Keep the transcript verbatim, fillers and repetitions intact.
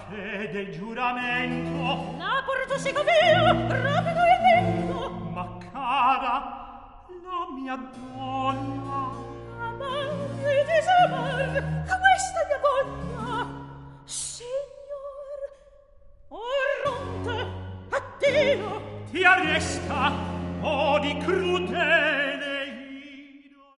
fede il giuramento. La porto si via, rapido e lento. Ma cara, la mia donna. Amarmi e disamar, questa mia voglia. Signor, orronte, addio. Ti arresta, o di crudele.